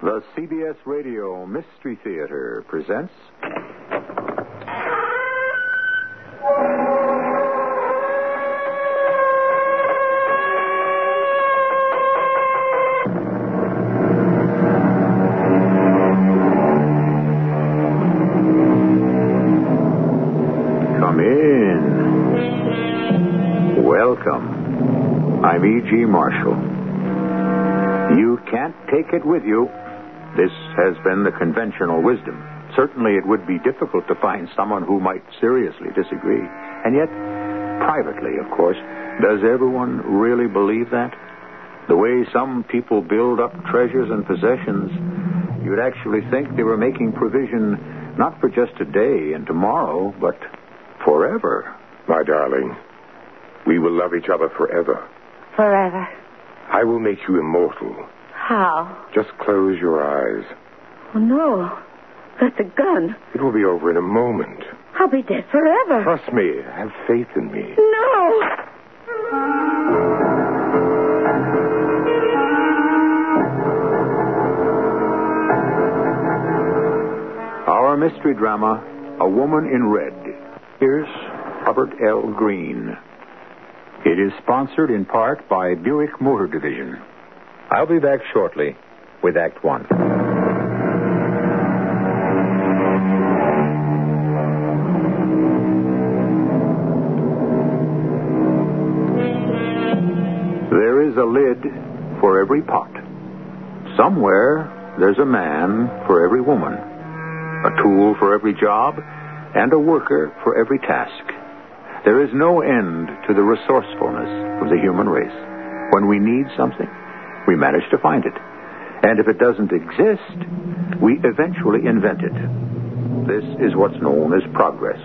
The CBS Radio Mystery Theater presents... Come in. Welcome. I'm E.G. Marshall. You can't take it with you. This has been the conventional wisdom. Certainly it would be difficult to find someone who might seriously disagree. And yet, privately, of course, does everyone really believe that? The way some people build up treasures and possessions, you'd actually think they were making provision not for just today and tomorrow, but forever. My darling, we will love each other forever. Forever? I will make you immortal. How? Just close your eyes. Oh, no. That's a gun. It will be over in a moment. I'll be dead forever. Trust me. Have faith in me. No! Our mystery drama, A Woman in Red. Here's Robert L. Greene. It is sponsored in part by Buick Motor Division. I'll be back shortly with Act One. There is a lid for every pot. Somewhere, there's a man for every woman, a tool for every job, and a worker for every task. There is no end to the resourcefulness of the human race. When we need something, we manage to find it. And if it doesn't exist, we eventually invent it. This is what's known as progress.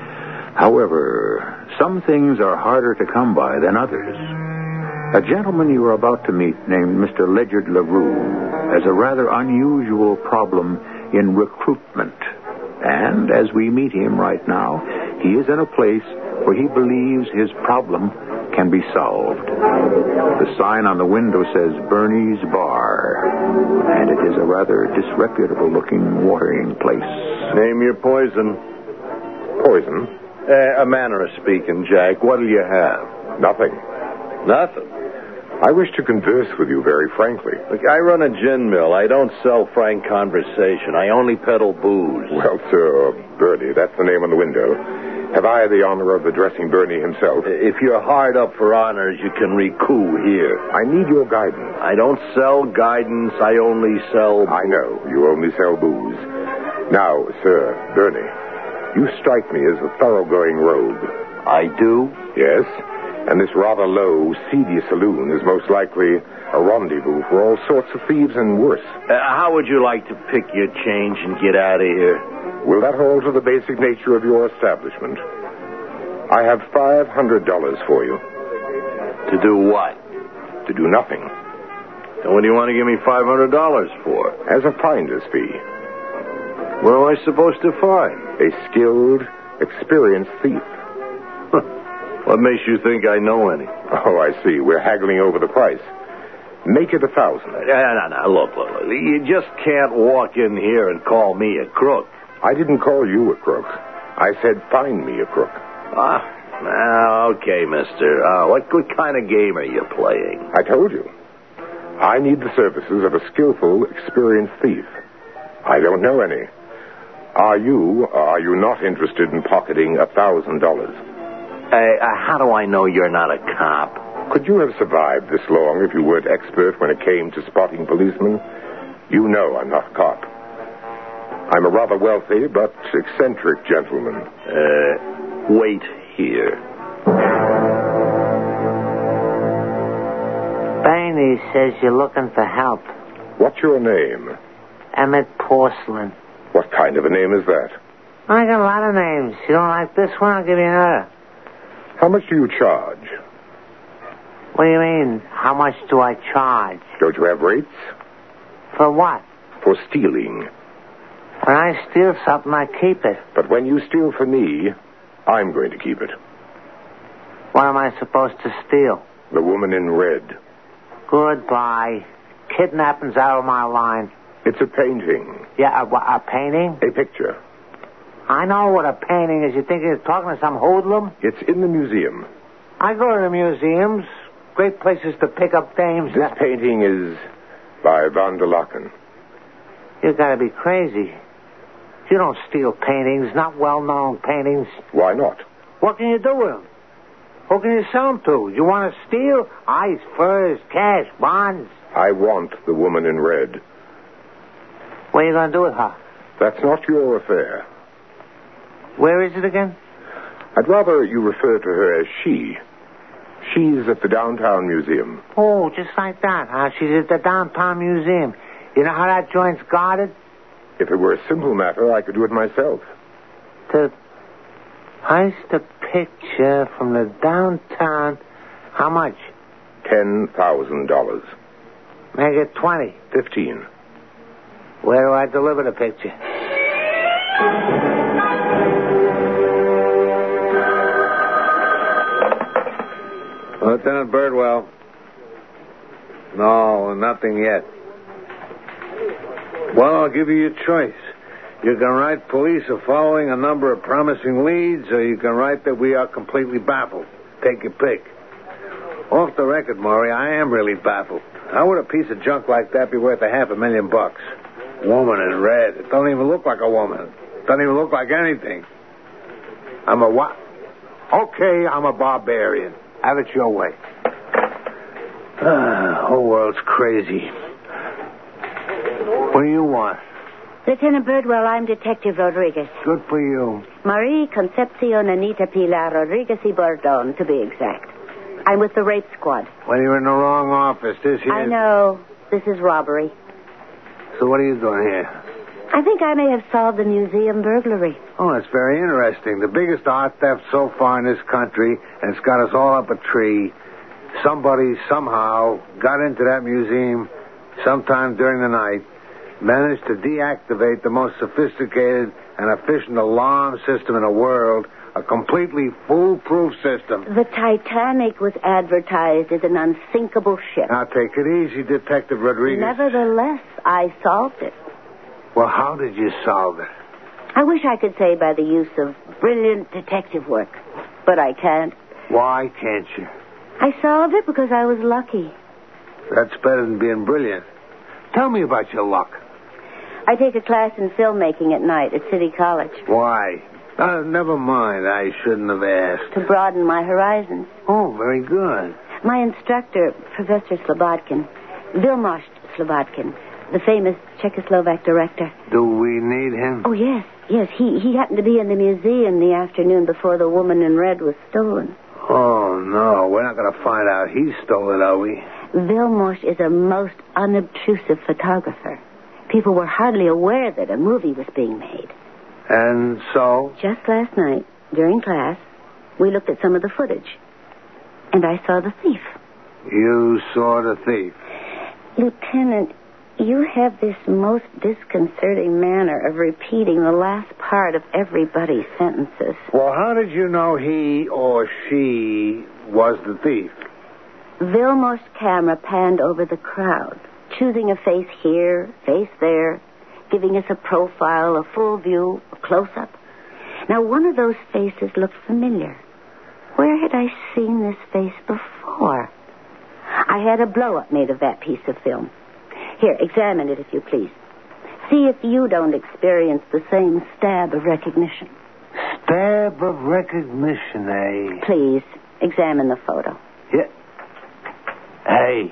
However, some things are harder to come by than others. A gentleman you are about to meet, named Mr. Ledyard LaRue, has a rather unusual problem in recruitment. And as we meet him right now, he is in a place where he believes his problem can be solved. The sign on the window says Bernie's Bar, and it is a rather disreputable-looking watering place. Name your poison. Poison? A manner of speaking, Jack. What'll you have? Nothing. Nothing. I wish to converse with you very frankly. Look, I run a gin mill. I don't sell frank conversation. I only peddle booze. Well, sir, Bernie, that's the name on the window. Have I the honor of addressing Bernie himself? If you're hard up for honors, you can recoup here. I need your guidance. I don't sell guidance. I only sell... I know. You only sell booze. Now, sir, Bernie, you strike me as a thoroughgoing rogue. I do? Yes. And this rather low, seedy saloon is most likely a rendezvous for all sorts of thieves and worse. How would you like to pick your change and get out of here? Will that alter the basic nature of your establishment? I have $500 for you. To do what? To do nothing. And what do you want to give me $500 for? As a finder's fee. What am I supposed to find? A skilled, experienced thief. What makes you think I know any? Oh, I see. We're haggling over the price. Make it 1,000. No. Look. You just can't walk in here and call me a crook. I didn't call you a crook. I said find me a crook. Okay, mister. What kind of game are you playing? I told you. I need the services of a skillful, experienced thief. I don't know any. Are you not interested in pocketing $1,000? How do I know you're not a cop? Could you have survived this long if you weren't expert when it came to spotting policemen? You know I'm not a cop. I'm a rather wealthy but eccentric gentleman. Wait here. Bernie says you're looking for help. What's your name? Emmett Porcelain. What kind of a name is that? I got a lot of names. You don't like this one? I'll give you another. How much do you charge? What do you mean? How much do I charge? Don't you have rates? For what? For stealing. When I steal something, I keep it. But when you steal for me, I'm going to keep it. What am I supposed to steal? The woman in red. Goodbye. Kidnapping's out of my line. It's a painting. Yeah, a painting? A picture. I know what a painting is. You think you're talking to some hoodlum? It's in the museum. I go to the museums. Great places to pick up dames. This painting is by Van der Laken. You gotta be crazy. You don't steal paintings, not well-known paintings. Why not? What can you do with them? Who can you sell them to? You want to steal? Ice, furs, cash, bonds. I want the woman in red. What are you going to do with her? That's not your affair. Where is it again? I'd rather you refer to her as she. She's at the downtown museum. Oh, just like that, huh? She's at the downtown museum. You know how that joint's guarded? If it were a simple matter, I could do it myself. To heist a picture from the downtown. How much? $10,000. Make it 20. 15. Where do I deliver the picture? Lieutenant Birdwell. No, nothing yet. Well, I'll give you your choice. You can write police are following a number of promising leads, or you can write that we are completely baffled. Take your pick. Off the record, Maury, I am really baffled. How would a piece of junk like that be worth $500,000? Woman in red. It don't even look like a woman. It doesn't even look like anything. I'm a what? Okay, I'm a barbarian. Have it your way. Whole world's crazy. What do you want? Lieutenant Birdwell, I'm Detective Rodriguez. Good for you. Marie Concepcion Anita Pilar Rodriguez y Bordon, to be exact. I'm with the rape squad. Well, you're in the wrong office. This here... I know. This is robbery. So what are you doing here? I think I may have solved the museum burglary. Oh, that's very interesting. The biggest art theft so far in this country, and it's got us all up a tree. Somebody, somehow, got into that museum sometime during the night, managed to deactivate the most sophisticated and efficient alarm system in the world, a completely foolproof system. The Titanic was advertised as an unsinkable ship. Now, take it easy, Detective Rodriguez. Nevertheless, I solved it. Well, how did you solve it? I wish I could say by the use of brilliant detective work, but I can't. Why can't you? I solved it because I was lucky. That's better than being brilliant. Tell me about your luck. I take a class in filmmaking at night at City College. Why? Never mind. I shouldn't have asked. To broaden my horizons. Oh, very good. My instructor, Professor Slobodkin, Vilmos Slobodkin, the famous Czechoslovak director. Do we need him? Oh, yes. Yes, he happened to be in the museum the afternoon before the woman in red was stolen. Oh, no. We're not going to find out he stole it, are we? Vilmos is a most unobtrusive photographer. People were hardly aware that a movie was being made. And so? Just last night, during class, we looked at some of the footage. And I saw the thief. You saw the thief? Lieutenant, you have this most disconcerting manner of repeating the last part of everybody's sentences. Well, how did you know he or she was the thief? Vilmos' camera panned over the crowd, choosing a face here, face there, giving us a profile, a full view, a close-up. Now, one of those faces looked familiar. Where had I seen this face before? I had a blow-up made of that piece of film. Here, examine it, if you please. See if you don't experience the same stab of recognition. Stab of recognition, eh? Please, examine the photo. Yeah. Hey.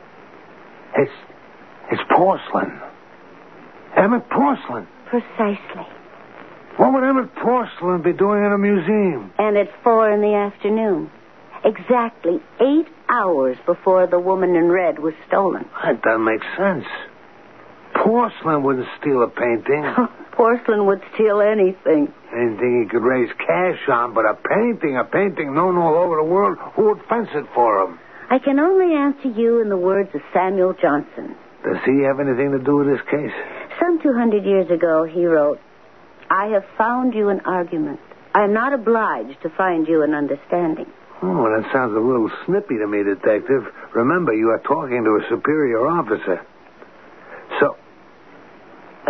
It's porcelain. Emmett Porcelain. Precisely. What would Emmett Porcelain be doing in a museum? And at 4 p.m. Exactly 8 hours before the woman in red was stolen. That doesn't make sense. Porcelain wouldn't steal a painting. Porcelain would steal anything. Anything he could raise cash on, but a painting known all over the world, who would fence it for him? I can only answer you in the words of Samuel Johnson. Does he have anything to do with this case? Some 200 years ago, he wrote, I have found you an argument. I am not obliged to find you an understanding. Oh, that sounds a little snippy to me, Detective. Remember, you are talking to a superior officer.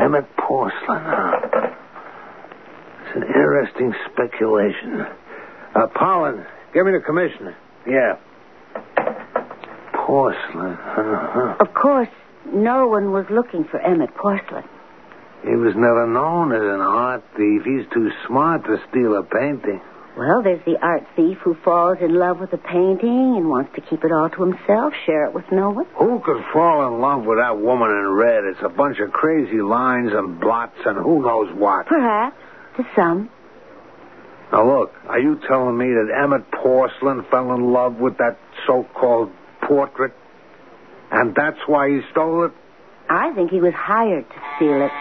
Emmett Porcelain, huh? It's an interesting speculation. Pollen, give me the commissioner. Yeah. Porcelain, huh? Of course, no one was looking for Emmett Porcelain. He was never known as an art thief. He's too smart to steal a painting. Well, there's the art thief who falls in love with a painting and wants to keep it all to himself, share it with no one. Who could fall in love with that woman in red? It's a bunch of crazy lines and blots and who knows what. Perhaps, to some. Now, look, are you telling me that Emmett Porcelain fell in love with that so-called portrait? And that's why he stole it? I think he was hired to steal it.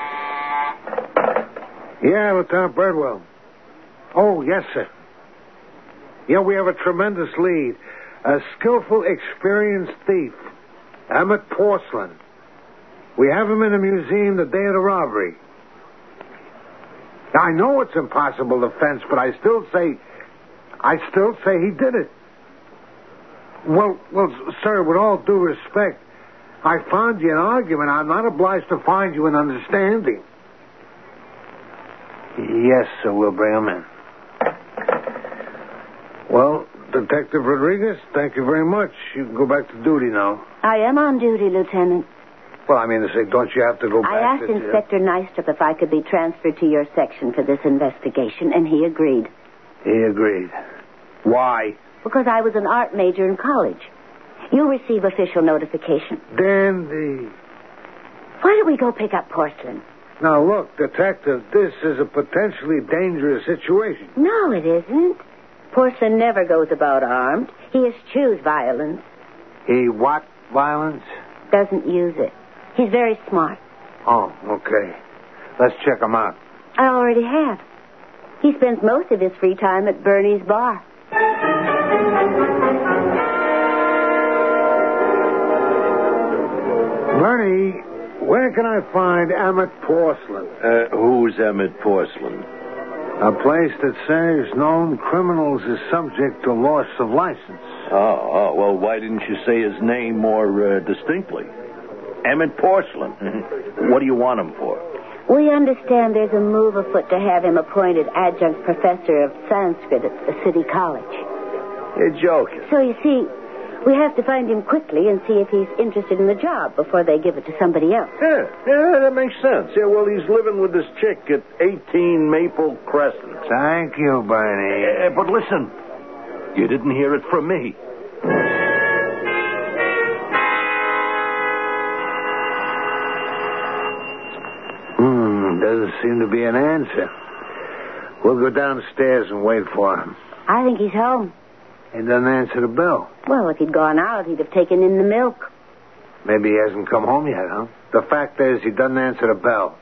Yeah, Lieutenant Birdwell. Oh, yes, sir. Yeah, we have a tremendous lead. A skillful, experienced thief. Emmett Porcelain. We have him in a museum the day of the robbery. Now, I know it's impossible to fence, but I still say he did it. Well, sir, with all due respect, I found you an argument. I'm not obliged to find you an understanding. Yes, sir, we'll bring him in. Well, Detective Rodriguez, thank you very much. You can go back to duty now. I am on duty, Lieutenant. Well, I mean to say, don't you have to go back? I asked Inspector Nystrup if I could be transferred to your section for this investigation, and he agreed. He agreed. Why? Because I was an art major in college. You'll receive official notification. Dandy. Why don't we go pick up Porcelain? Now, look, Detective, this is a potentially dangerous situation. No, it isn't. Porcelain never goes about armed. He eschews violence. He what violence? Doesn't use it. He's very smart. Oh, okay. Let's check him out. I already have. He spends most of his free time at Bernie's bar. Bernie, where can I find Emmett Porcelain? Who's Emmett Porcelain? A place that serves known criminals is subject to loss of license. Oh, well, why didn't you say his name more distinctly? Emmett Porcelain. What do you want him for? We understand there's a move afoot to have him appointed adjunct professor of Sanskrit at the city college. You're joking. So, you see, we have to find him quickly and see if he's interested in the job before they give it to somebody else. Yeah, that makes sense. Yeah, well, he's living with this chick at 18 Maple Crescent. Thank you, Bernie. But listen, you didn't hear it from me. Doesn't seem to be an answer. We'll go downstairs and wait for him. I think he's home. He doesn't answer the bell. Well, if he'd gone out, he'd have taken in the milk. Maybe he hasn't come home yet, huh? The fact is, he doesn't answer the bell.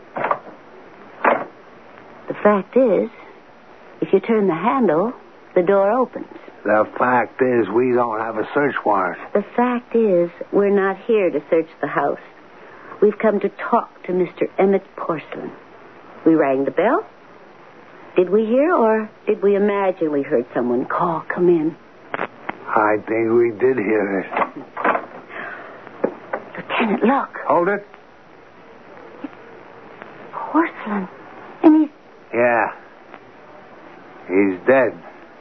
The fact is, if you turn the handle, the door opens. The fact is, we don't have a search warrant. The fact is, we're not here to search the house. We've come to talk to Mr. Emmett Porcelain. We rang the bell. Did we hear, or did we imagine we heard someone call, come in? I think we did hear it. Lieutenant, look. Hold it. Porcelain. And he's... Yeah. He's dead.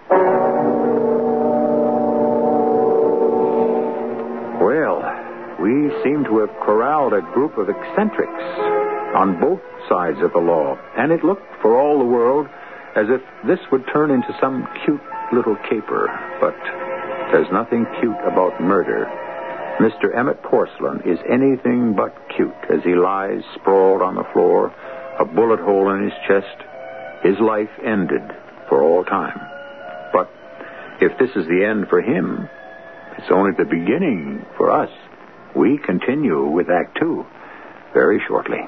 Well, we seem to have corralled a group of eccentrics on both sides of the law, and it looked for all the world as if this would turn into some cute little caper. But there's nothing cute about murder. Mr. Emmett Porcelain is anything but cute as he lies sprawled on the floor, a bullet hole in his chest. His life ended for all time. But if this is the end for him, it's only the beginning for us. We continue with Act 2 very shortly.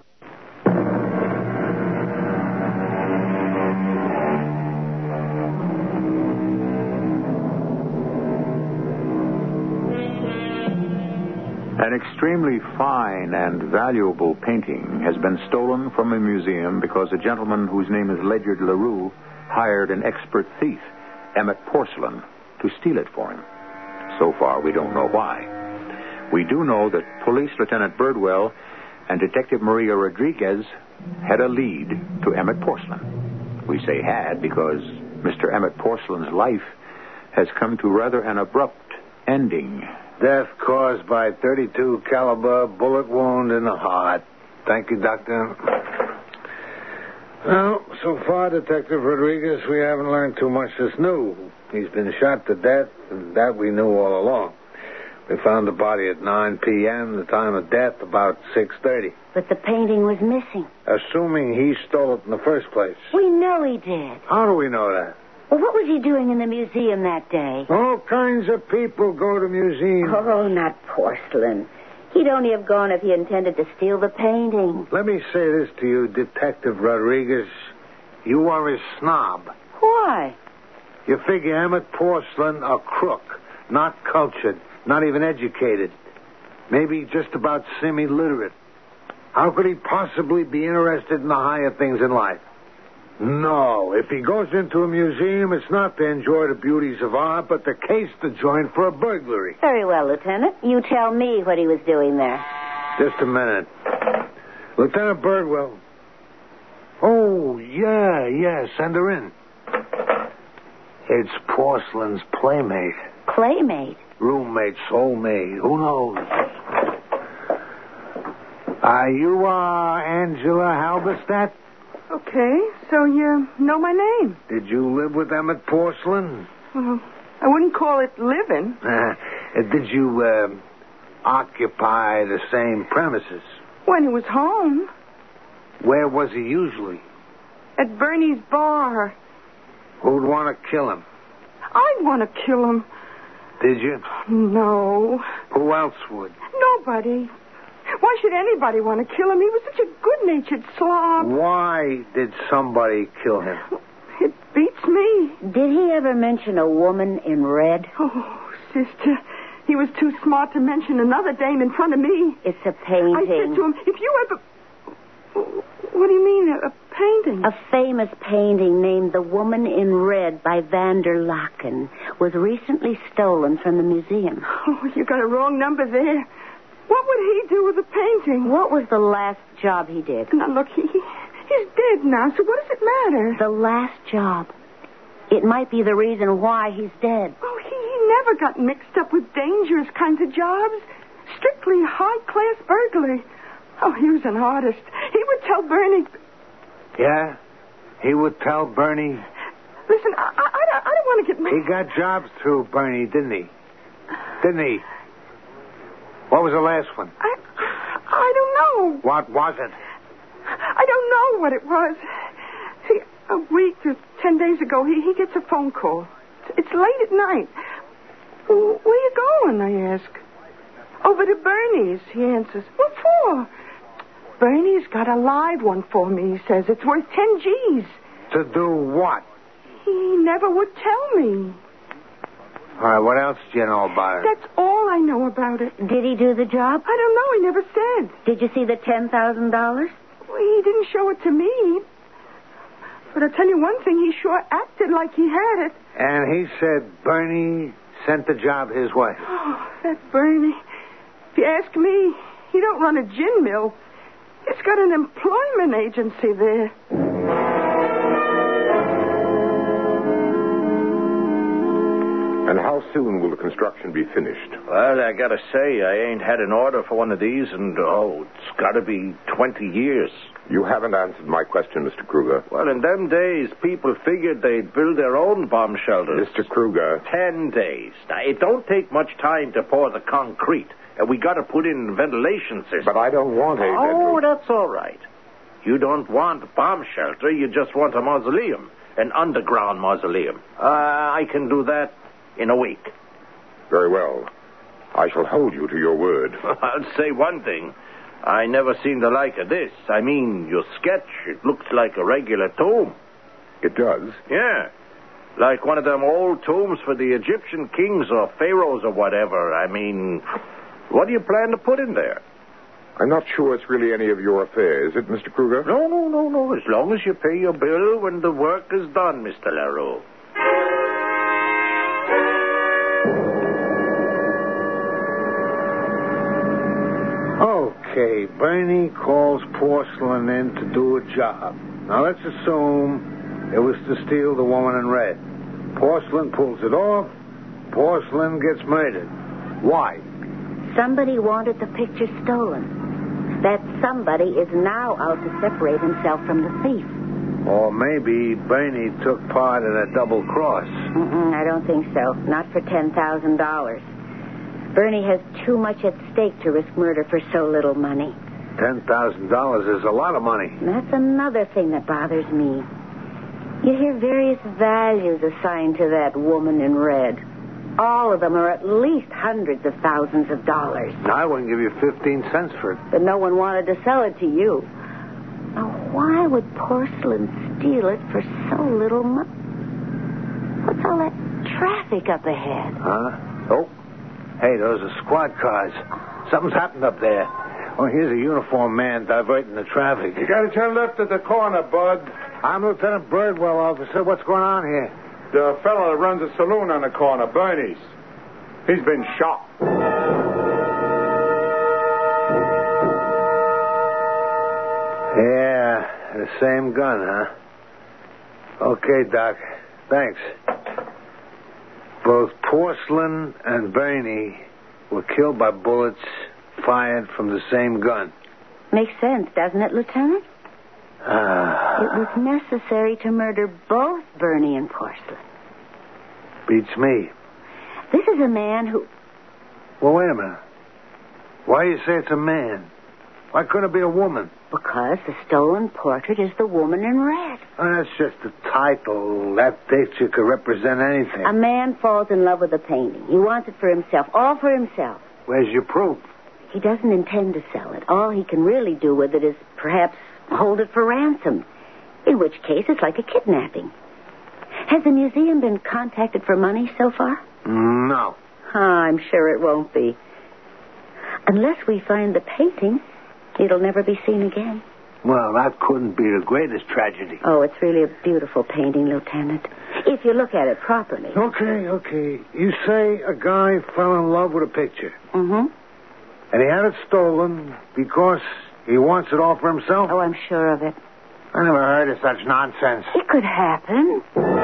An extremely fine and valuable painting has been stolen from a museum because a gentleman whose name is Ledyard LaRue hired an expert thief, Emmett Porcelain, to steal it for him. So far, we don't know why. We do know that Police Lieutenant Birdwell and Detective Maria Rodriguez had a lead to Emmett Porcelain. We say had because Mr. Emmett Porcelain's life has come to rather an abrupt ending. Death caused by .32 caliber bullet wound in the heart. Thank you, Doctor. Well, so far, Detective Rodriguez, we haven't learned too much that's new. He's been shot to death, and that we knew all along. We found the body at 9 p.m., the time of death about 6:30. But the painting was missing. Assuming he stole it in the first place. We know he did. How do we know that? Well, what was he doing in the museum that day? All kinds of people go to museums. Oh, not Porcelain. He'd only have gone if he intended to steal the painting. Let me say this to you, Detective Rodriguez. You are a snob. Why? You figure Emmett Porcelain a crook, not cultured, not even educated. Maybe just about semi-literate. How could he possibly be interested in the higher things in life? No, if he goes into a museum, it's not to enjoy the beauties of art, but to case the joint for a burglary. Very well, Lieutenant. You tell me what he was doing there. Just a minute. Lieutenant Birdwell. Oh, yeah, send her in. It's Porcelain's playmate. Playmate? Roommate, soulmate, who knows? You are Angela Halberstadt? Okay, so you know my name. Did you live with Emmett Porcelain? Well, I wouldn't call it living. Did you occupy the same premises? When he was home. Where was he usually? At Bernie's bar. Who'd want to kill him? I'd want to kill him. Did you? No. Who else would? Nobody. Why should anybody want to kill him? He was such a good-natured slob. Why did somebody kill him? It beats me. Did he ever mention a woman in red? Oh, sister, he was too smart to mention another dame in front of me. It's a painting. I said to him, if you ever... What do you mean, a painting? A famous painting named The Woman in Red by van der Laken was recently stolen from the museum. Oh, you got a wrong number there. What would he do with the painting? What was the last job he did? Now, look, he's dead now, so what does it matter? The last job. It might be the reason why he's dead. Oh, he never got mixed up with dangerous kinds of jobs. Strictly high-class burglary. Oh, he was an artist. He would tell Bernie... Yeah? He would tell Bernie? Listen, I don't want to get... He got jobs through Bernie, didn't he? Didn't he? What was the last one? I don't know. What was it? I don't know what it was. See, a week to 10 days ago, he gets a phone call. It's late at night. Where you going, I ask. Over to Bernie's, he answers. What for? Bernie's got a live one for me, he says. It's worth 10 G's. To do what? He never would tell me. All right, what else do you know about it? That's all I know about it. Did he do the job? I don't know. He never said. Did you see the $10,000? Well, he didn't show it to me. But I'll tell you one thing. He sure acted like he had it. And he said Bernie sent the job his way. Oh, that Bernie. If you ask me, he don't run a gin mill. He's got an employment agency there. And how soon will the construction be finished? Well, I gotta say, I ain't had an order for one of these, and, it's gotta be 20 years. You haven't answered my question, Mr. Kruger. Well, in them days, people figured they'd build their own bomb shelters. Mr. Kruger. 10 days. Now, it don't take much time to pour the concrete. And we gotta put in ventilation systems. But I don't want a Oh, that's all right. You don't want a bomb shelter, you just want a mausoleum. An underground mausoleum. I can do that in a week. Very well. I shall hold you to your word. I'll say one thing. I never seen the like of this. I mean, your sketch, it looks like a regular tomb. It does? Yeah. Like one of them old tombs for the Egyptian kings or pharaohs or whatever. I mean, what do you plan to put in there? I'm not sure it's really any of your affair, is it, Mr. Kruger? No. As long as you pay your bill when the work is done, Mr. LaRue. Okay, Bernie calls Porcelain in to do a job. Now, let's assume it was to steal the woman in red. Porcelain pulls it off. Porcelain gets murdered. Why? Somebody wanted the picture stolen. That somebody is now out to separate himself from the thief. Or maybe Bernie took part in a double cross. I don't think so. Not for $10,000. Bernie has too much at stake to risk murder for so little money. $10,000 is a lot of money. That's another thing that bothers me. You hear various values assigned to that woman in red. All of them are at least hundreds of thousands of dollars. I wouldn't give you 15 cents for it. But no one wanted to sell it to you. Now, why would Porcelain steal it for so little money? What's all that traffic up ahead? Huh? Oh. Hey, those are squad cars. Something's happened up there. Oh, here's a uniformed man diverting the traffic. You gotta turn left at the corner, Bud. I'm Lieutenant Birdwell, officer. What's going on here? The fellow that runs a saloon on the corner, Bernie's. He's been shot. Yeah, the same gun, huh? Okay, Doc. Thanks. Both Porcelain and Bernie were killed by bullets fired from the same gun. Makes sense, doesn't it, Lieutenant? It was necessary to murder both Bernie and Porcelain. Beats me. This is a man who... Well, wait a minute. Why do you say it's a man? Why couldn't it be a woman? Because the stolen portrait is the woman in red. Oh, that's just a title. That picture could represent anything. A man falls in love with a painting. He wants it for himself, all for himself. Where's your proof? He doesn't intend to sell it. All he can really do with it is perhaps hold it for ransom, in which case it's like a kidnapping. Has the museum been contacted for money so far? No. I'm sure it won't be. Unless we find the painting, it'll never be seen again. Well, that couldn't be the greatest tragedy. Oh, it's really a beautiful painting, Lieutenant, if you look at it properly. Okay. You say a guy fell in love with a picture. Mm-hmm. And he had it stolen because he wants it all for himself? Oh, I'm sure of it. I never heard of such nonsense. It could happen.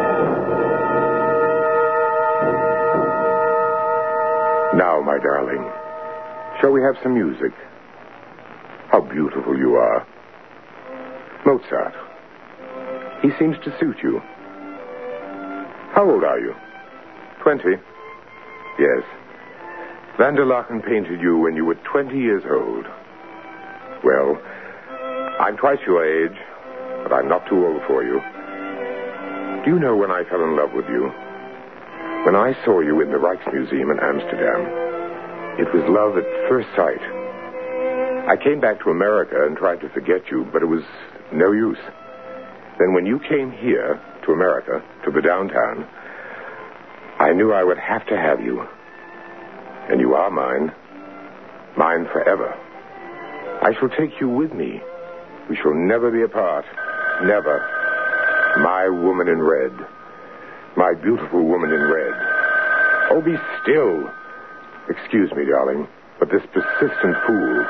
Now, my darling, shall we have some music? How beautiful you are. Mozart. He seems to suit you. How old are you? 20? Yes. Van der Laken painted you when you were 20 years old. Well, I'm twice your age, but I'm not too old for you. Do you know when I fell in love with you? When I saw you in the Rijksmuseum in Amsterdam. It was love at first sight. I came back to America and tried to forget you, but it was no use. Then when you came here to America, to the downtown, I knew I would have to have you. And you are mine. Mine forever. I shall take you with me. We shall never be apart. Never. My woman in red. My beautiful woman in red. Oh, be still. Excuse me, darling, but this persistent fool...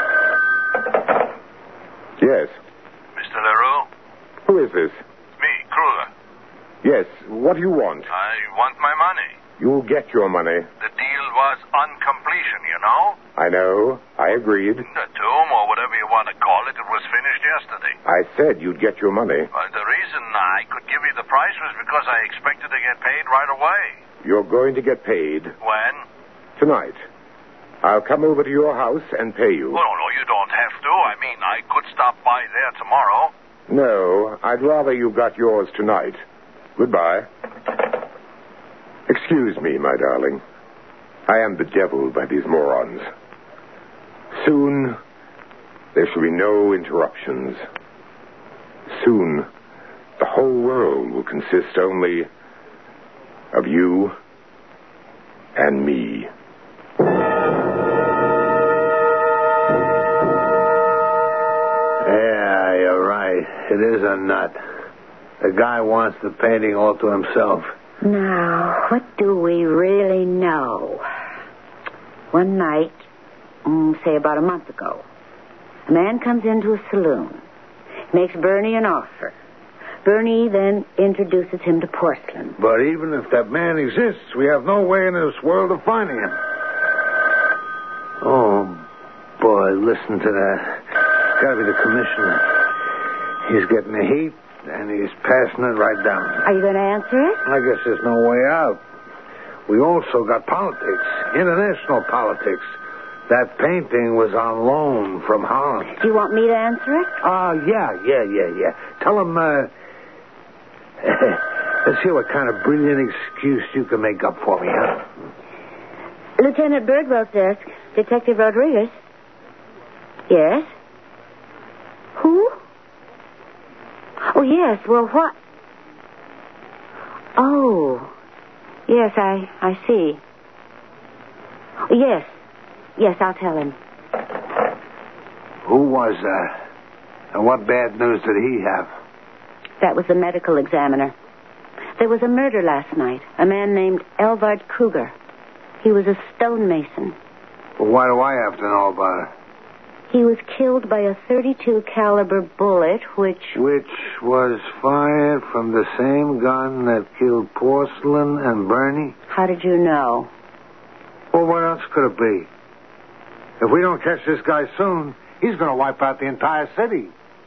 Yes. Mr. LaRue? Who is this? Me, Kruger. Yes, what do you want? I want my money. You'll get your money. The deal was on completion, you know? I know. I agreed. The tomb, or whatever you want to call it, it was finished yesterday. I said you'd get your money. Well, the reason I could give you the price was because I expected to get paid right away. You're going to get paid. When? Tonight. I'll come over to your house and pay you. Oh, no, you don't have to. I mean, I could stop by there tomorrow. No, I'd rather you got yours tonight. Goodbye. Excuse me, my darling. I am bedeviled by these morons. Soon, there shall be no interruptions. Soon, the whole world will consist only of you and me. Yeah, you're right. It is a nut. The guy wants the painting all to himself. Now, what do we really know? One night, say about a month ago, A man comes into a saloon, makes Bernie an offer. Bernie then introduces him to Porcelain. But even if that man exists, we have no way in this world of finding him. Oh, boy, listen to that. It's got to be the commissioner. He's getting the heat, and he's passing it right down. Are you going to answer it? I guess there's no way out. We also got politics, international politics. That painting was on loan from Holland. Do you want me to answer it? Yeah. Tell him, let's hear what kind of brilliant excuse you can make up for me, huh? Lieutenant Birdwell's desk. Detective Rodriguez. Yes? Who? Oh, yes. Well, what? Oh. Yes, I see. Yes, I'll tell him. Who was that? And what bad news did he have? That was the medical examiner. There was a murder last night. A man named Elvard Kruger. He was a stonemason. Well, why do I have to know about it? He was killed by a .32 caliber bullet, which was fired from the same gun that killed Porcelain and Bernie? How did you know? Well, what else could it be? If we don't catch this guy soon, he's going to wipe out the entire city.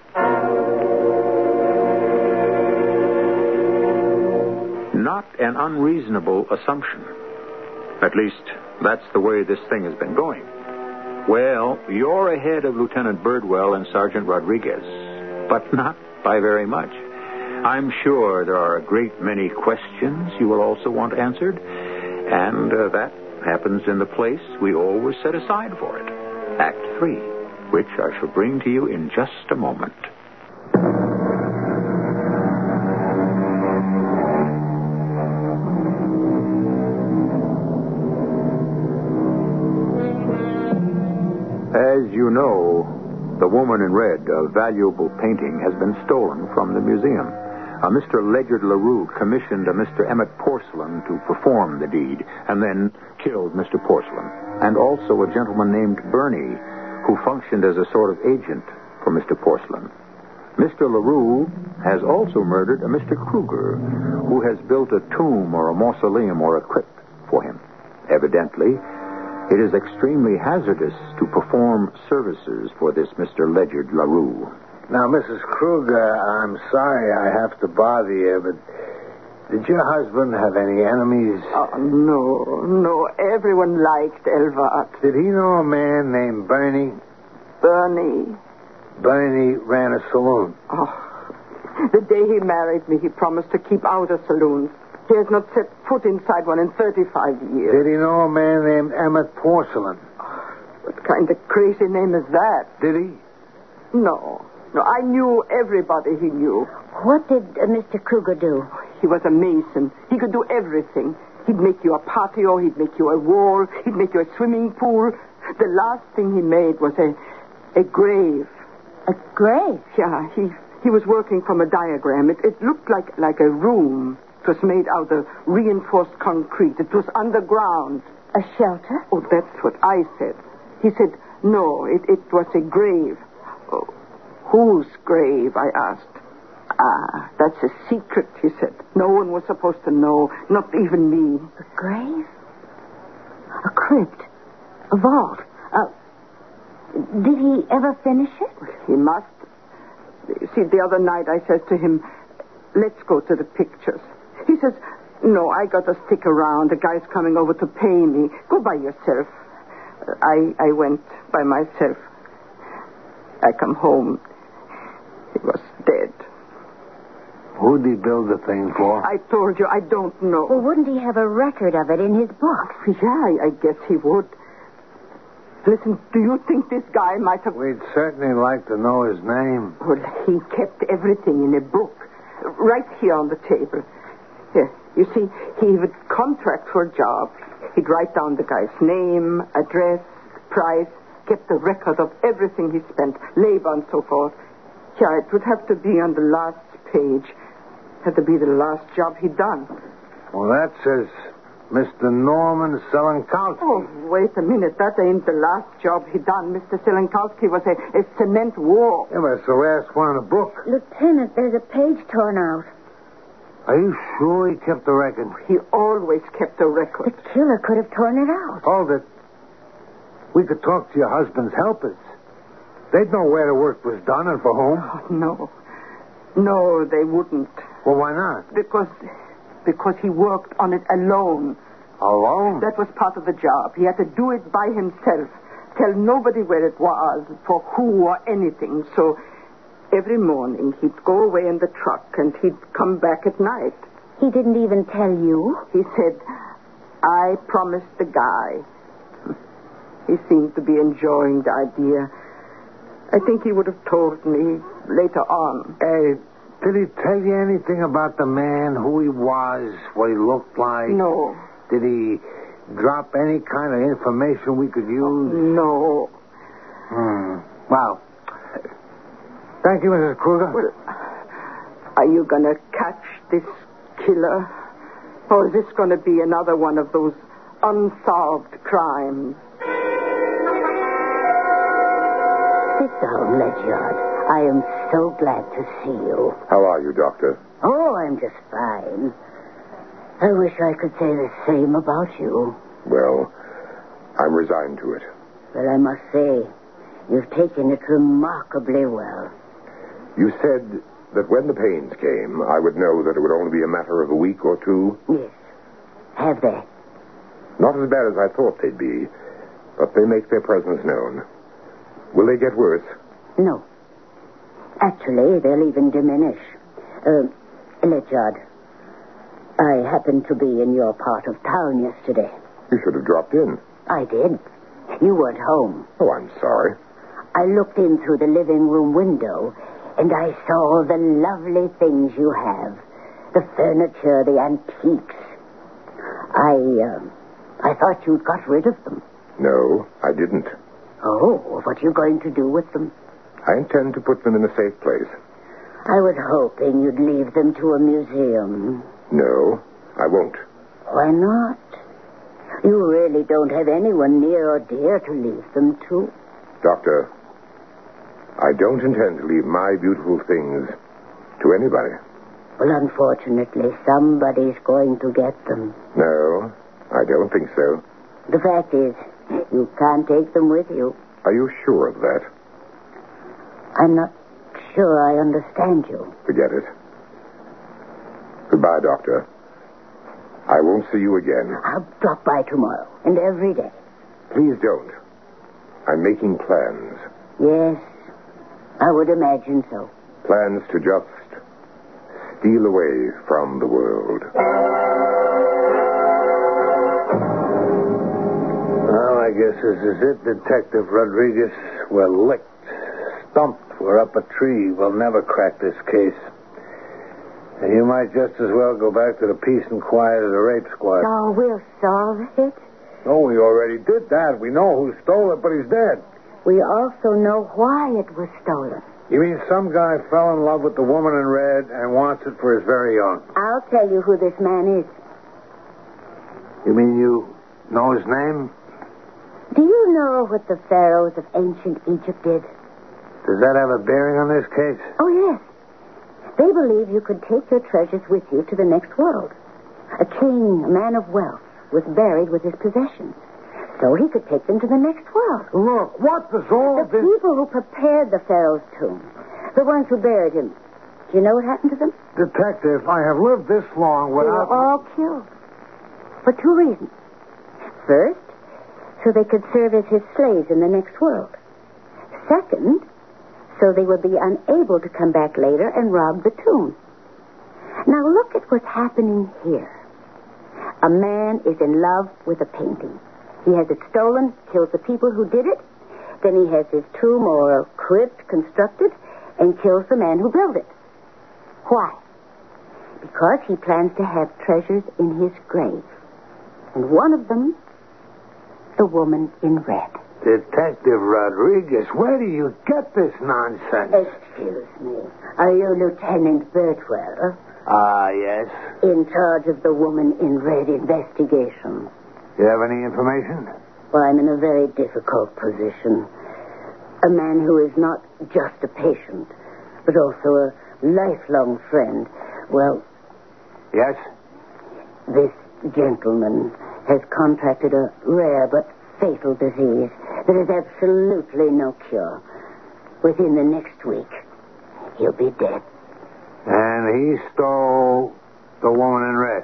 Not an unreasonable assumption. At least, that's the way this thing has been going. Well, you're ahead of Lieutenant Birdwell and Sergeant Rodriguez, but not by very much. I'm sure there are a great many questions you will also want answered, and that happens in the place we always set aside for it, Act 3, which I shall bring to you in just a moment. As you know, the Woman in Red, a valuable painting, has been stolen from the museum. Mr. Ledyard LaRue commissioned a Mr. Emmett Porcelain to perform the deed and then killed Mr. Porcelain. And also a gentleman named Bernie, who functioned as a sort of agent for Mr. Porcelain. Mr. LaRue has also murdered a Mr. Kruger, who has built a tomb or a mausoleum or a crypt for him. Evidently, it is extremely hazardous to perform services for this Mr. Ledyard LaRue. Now, Mrs. Kruger, I'm sorry I have to bother you, but did your husband have any enemies? Oh, no. Everyone liked Elvard. Did he know a man named Bernie? Bernie. Bernie ran a saloon. Oh, the day he married me, he promised to keep out of saloons. He has not set foot inside one in 35 years. Did he know a man named Emmett Porcelain? What kind of crazy name is that? Did he? No, I knew everybody he knew. What did Mr. Kruger do? He was a mason. He could do everything. He'd make you a patio, he'd make you a wall, he'd make you a swimming pool. The last thing he made was a grave. A grave? Yeah, he was working from a diagram. It looked like a room. It was made out of reinforced concrete. It was underground. A shelter? Oh, that's what I said. He said, no, it was a grave. Oh, whose grave, I asked. Ah, that's a secret, he said. No one was supposed to know, not even me. A grave? A crypt? A vault? Did he ever finish it? He must. You see, the other night I said to him, let's go to the pictures. He says, no, I got to stick around. The guy's coming over to pay me. Go by yourself. I went by myself. I come home. He was dead. Who'd he build the thing for? I told you, I don't know. Well, wouldn't he have a record of it in his book? Yeah, I guess he would. Listen, do you think this guy might have... We'd certainly like to know his name. Well, he kept everything in a book. Right here on the table. Here, you see, he would contract for a job. He'd write down the guy's name, address, price, kept a record of everything he spent, labor and so forth. Yeah, it would have to be on the last page. Had to be the last job he'd done. Well, that says Mr. Norman Selenkowski. Oh, wait a minute. That ain't the last job he done. Mr. Selenkowski was a cement wall. Yeah, but it's the last one in the book. Lieutenant, there's a page torn out. Are you sure he kept the record? He always kept a record. The killer could have torn it out. Hold it. We could talk to your husband's helpers. They'd know where the work was done and for whom. Oh, no. No, they wouldn't. Well, why not? Because he worked on it alone. Alone? That was part of the job. He had to do it by himself. Tell nobody where it was, for who or anything. So every morning he'd go away in the truck and he'd come back at night. He didn't even tell you? He said, I promised the guy. He seemed to be enjoying the idea. I think he would have told me later on. Hey, did he tell you anything about the man, who he was, what he looked like? No. Did he drop any kind of information we could use? No. Well, thank you, Mrs. Kruger. Well, are you going to catch this killer? Or is this going to be another one of those unsolved crimes? Sit down, Ledyard. I am so glad to see you. How are you, Doctor? Oh, I'm just fine. I wish I could say the same about you. Well, I'm resigned to it. But I must say, you've taken it remarkably well. You said that when the pains came, I would know that it would only be a matter of a week or two? Yes. Have they? Not as bad as I thought they'd be, but they make their presence known. Will they get worse? No. Actually, they'll even diminish. Ledyard, I happened to be in your part of town yesterday. You should have dropped in. I did. You weren't home. Oh, I'm sorry. I looked in through the living room window, and I saw the lovely things you have. The furniture, the antiques. I thought you'd got rid of them. No, I didn't. Oh, what are you going to do with them? I intend to put them in a safe place. I was hoping you'd leave them to a museum. No, I won't. Why not? You really don't have anyone near or dear to leave them to. Doctor, I don't intend to leave my beautiful things to anybody. Well, unfortunately, somebody's going to get them. No, I don't think so. The fact is, you can't take them with you. Are you sure of that? I'm not sure I understand you. Forget it. Goodbye, Doctor. I won't see you again. I'll drop by tomorrow and every day. Please don't. I'm making plans. Yes, I would imagine so. Plans to just steal away from the world. Well, I guess this is it, Detective Rodriguez. We're licked, stumped. We're up a tree. We'll never crack this case. And you might just as well go back to the peace and quiet of the rape squad. So we'll solve it? No, we already did that. We know who stole it, but he's dead. We also know why it was stolen. You mean some guy fell in love with the woman in red and wants it for his very own? I'll tell you who this man is. You mean you know his name? Do you know what the pharaohs of ancient Egypt did? Does that have a bearing on this case? Oh, yes. They believe you could take your treasures with you to the next world. A king, a man of wealth, was buried with his possessions. So he could take them to the next world. Look, what does all The people who prepared the pharaoh's tomb, the ones who buried him, do you know what happened to them? Detective, I have lived this long They without... were all killed. For two reasons. First, so they could serve as his slaves in the next world. Second, so they would be unable to come back later and rob the tomb. Now look at what's happening here. A man is in love with a painting. He has it stolen, kills the people who did it. Then he has his tomb or crypt constructed and kills the man who built it. Why? Because he plans to have treasures in his grave. And one of them, the woman in red. Detective Rodriguez, where do you get this nonsense? Excuse me. Are you Lieutenant Birtwell? Yes. In charge of the Woman in Red investigation. You have any information? Well, I'm in a very difficult position. A man who is not just a patient, but also a lifelong friend. Well... Yes? This gentleman has contracted a rare but fatal disease that has absolutely no cure. Within the next week, he'll be dead. And he stole the Woman in Red?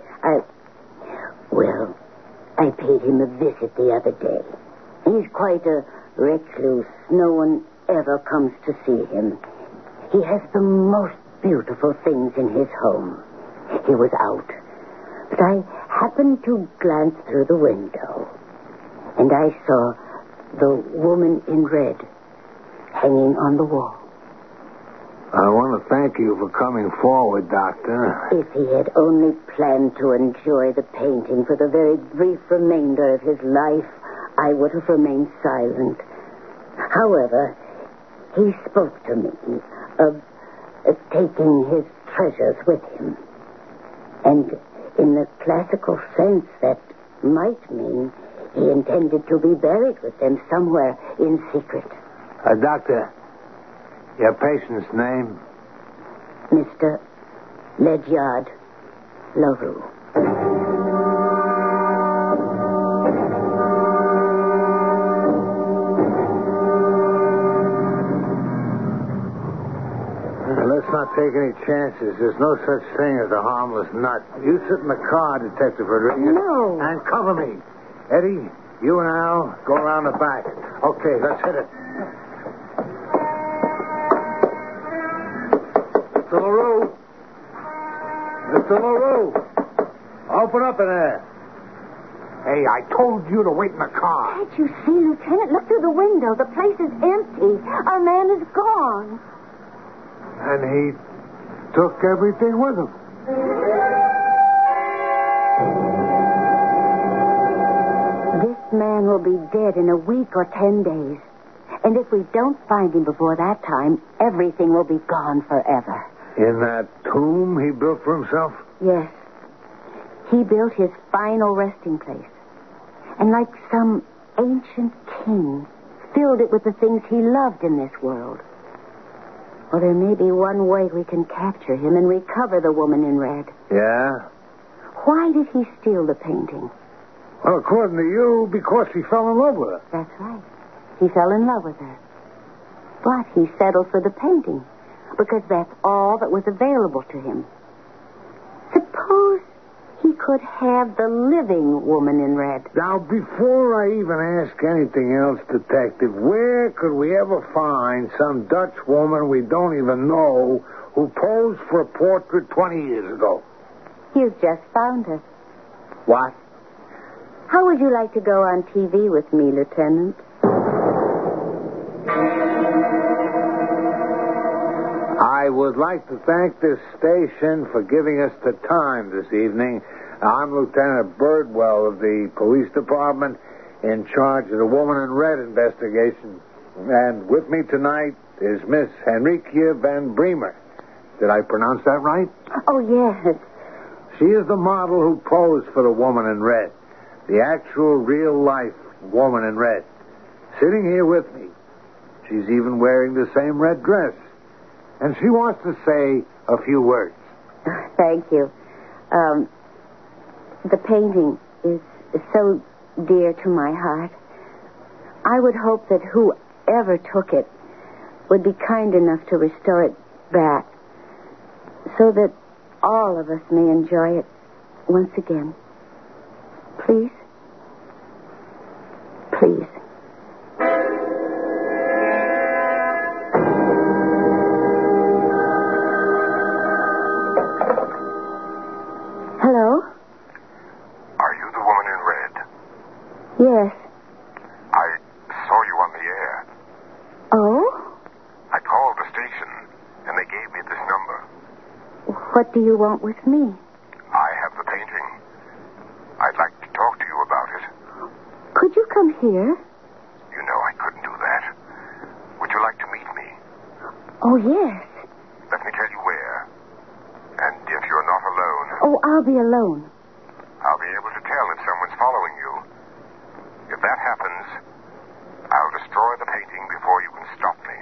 I paid him a visit the other day. He's quite a recluse. No one ever comes to see him. He has the most beautiful things in his home. He was out. But I happened to glance through the window, and I saw the Woman in Red hanging on the wall. I want to thank you for coming forward, Doctor. If he had only planned to enjoy the painting for the very brief remainder of his life, I would have remained silent. However, he spoke to me of taking his treasures with him. And in the classical sense, that might mean he intended to be buried with them somewhere in secret. Doctor, your patient's name? Mr. Ledyard LaRue. Let's not take any chances. There's no such thing as a harmless nut. You sit in the car, Detective Rodriguez. No. And cover me. Eddie, you and Al go around the back. Okay, let's hit it. Mr. LaRue. Mr. LaRue. Open up in there. Hey, I told you to wait in the car. Can't you see, Lieutenant? Look through the window. The place is empty. Our man is gone. And he took everything with him. This man will be dead in a week or 10 days. And if we don't find him before that time, everything will be gone forever. In that tomb he built for himself? Yes. He built his final resting place. And like some ancient king, filled it with the things he loved in this world. Well, there may be one way we can capture him and recover the Woman in Red. Yeah? Why did he steal the painting? Well, according to you, because he fell in love with her. That's right. He fell in love with her. But he settled for the painting because that's all that was available to him. Suppose he could have the living Woman in Red. Now, before I even ask anything else, Detective, where could we ever find some Dutch woman we don't even know who posed for a portrait 20 years ago? You've just found her. What? How would you like to go on TV with me, Lieutenant? I would like to thank this station for giving us the time this evening. I'm Lieutenant Birdwell of the Police Department in charge of the Woman in Red investigation. And with me tonight is Miss Henrikia Van Bremer. Did I pronounce that right? Oh, yes. She is the model who posed for the Woman in Red. The actual, real-life Woman in Red. Sitting here with me. She's even wearing the same red dress. And she wants to say a few words. Thank you. The painting is so dear to my heart. I would hope that whoever took it would be kind enough to restore it back so that all of us may enjoy it once again. Please? Please. Hello? Are you the Woman in Red? Yes. I saw you on the air. Oh? I called the station, and they gave me this number. What do you want with me? I have the painting. I'd like to talk to you about it. Could you come here? You know I couldn't do that. Would you like to meet me? Oh, yes. Let me tell you where. And if you're not Oh, I'll be alone. I'll be able to tell if someone's following you. If that happens, I'll destroy the painting before you can stop me.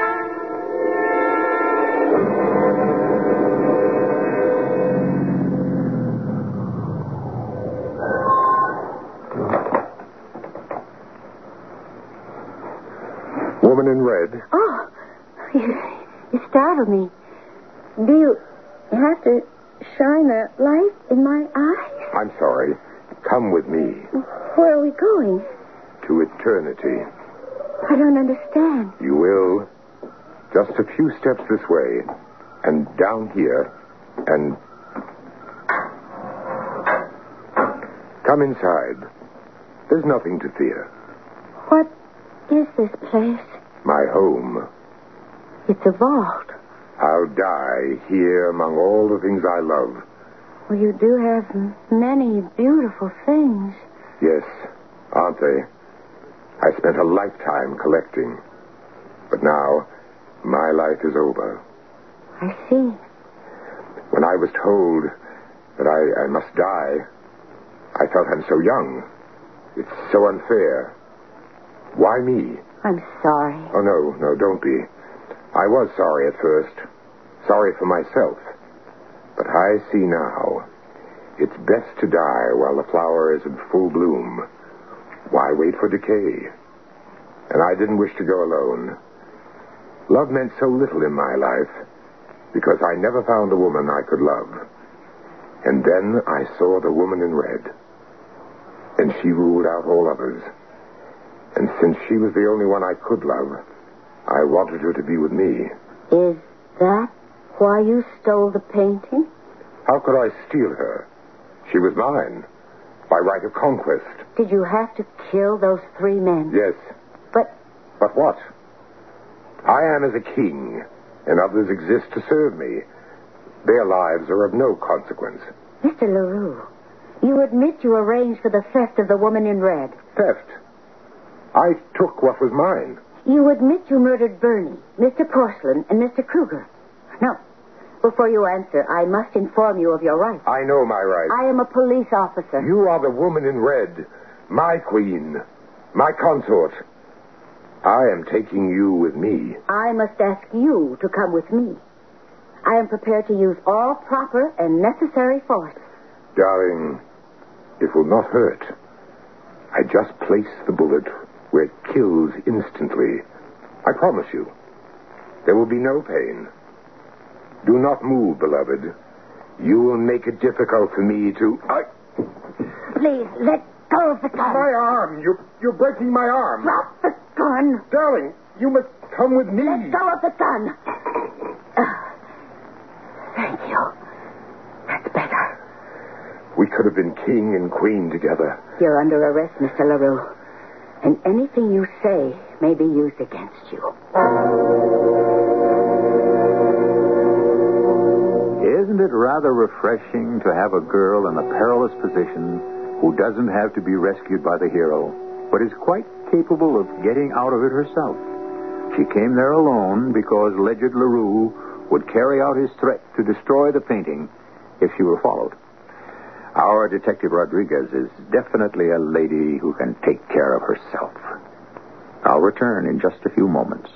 Woman in red. Oh, you startled me. Do you have to shine a light in my eyes? I'm sorry. Come with me. Where are we going? To eternity. I don't understand. You will. Just a few steps this way, and down here, and... Come inside. There's nothing to fear. What is this place? My home. It's a vault. I'll die here among all the things I love. Well, you do have many beautiful things. Yes, aren't they? I spent a lifetime collecting. But now, my life is over. I see. When I was told that I must die, I felt I'm so young. It's so unfair. Why me? I'm sorry. Oh, no, don't be. I was sorry at first. Sorry for myself. But I see now. It's best to die while the flower is in full bloom. Why wait for decay? And I didn't wish to go alone. Love meant so little in my life because I never found a woman I could love. And then I saw the woman in red. And she ruled out all others. And since she was the only one I could love, I wanted her to be with me. Is that why you stole the painting? How could I steal her? She was mine, by right of conquest. Did you have to kill those 3 men? Yes. But what? I am as a king, and others exist to serve me. Their lives are of no consequence. Mr. LaRue, you admit you arranged for the theft of the woman in red. Theft? I took what was mine. You admit you murdered Bernie, Mr. Porcelain, and Mr. Kruger. Now, before you answer, I must inform you of your rights. I know my rights. I am a police officer. You are the woman in red, my queen, my consort. I am taking you with me. I must ask you to come with me. I am prepared to use all proper and necessary force. Darling, it will not hurt. I just place the bullet where it kills instantly. I promise you. There will be no pain. Do not move, beloved. You will make it difficult for me to... Please, let go of the gun. My arm! You're breaking my arm. Drop the gun. Darling, you must come with me. Let go of the gun. Thank you. That's better. We could have been king and queen together. You're under arrest, Mr. LaRue. And anything you say may be used against you. Isn't it rather refreshing to have a girl in a perilous position who doesn't have to be rescued by the hero, but is quite capable of getting out of it herself? She came there alone because Ledyard LaRue would carry out his threat to destroy the painting if she were followed. Our Detective Rodriguez is definitely a lady who can take care of herself. I'll return in just a few moments.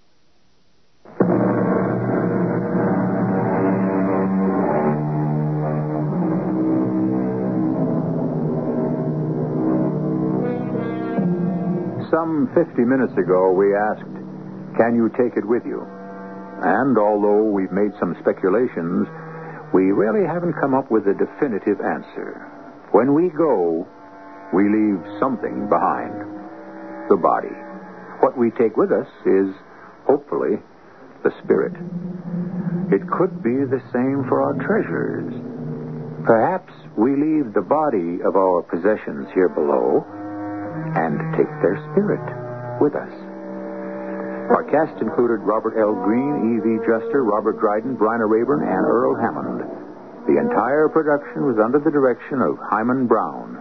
Some 50 minutes ago, we asked, can you take it with you? And although we've made some speculations, we really haven't come up with a definitive answer. When we go, we leave something behind. The body. What we take with us is, hopefully, the spirit. It could be the same for our treasures. Perhaps we leave the body of our possessions here below and take their spirit with us. Our cast included Robert L. Green, E.V. Juster, Robert Dryden, Bryna Rayburn, and Earl Hammond. The entire production was under the direction of Hyman Brown.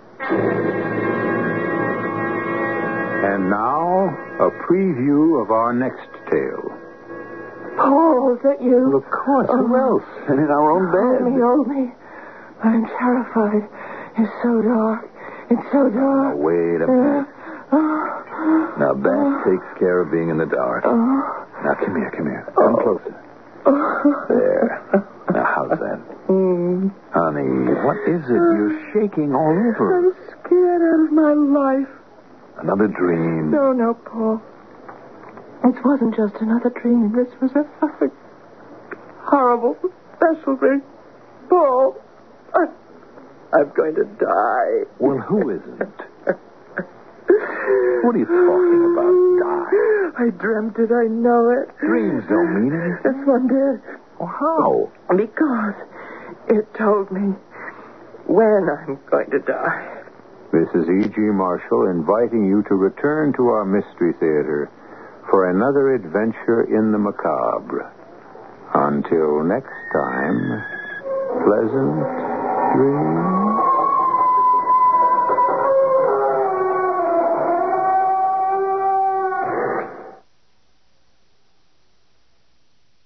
And now, a preview of our next tale. Oh, is that you? Well, of course. Who else? And in our own bed. Hold me. I'm terrified. It's so dark. It's so dark. Now, wait a minute. Now, that takes care of being in the dark. Now, come here. Come closer. There. Now, how's that? Honey, what is it? You're shaking all over. I'm scared out of my life. Another dream. No, Paul. It wasn't just another dream. This was a horrible, special dream. Paul, I'm going to die. Well, who isn't? What are you talking about, die? I dreamt it. I know it. Dreams don't mean anything. This one did. Well, how? Because it told me when I'm going to die. This is E.G. Marshall inviting you to return to our Mystery Theater for another adventure in the macabre. Until next time, pleasant dreams.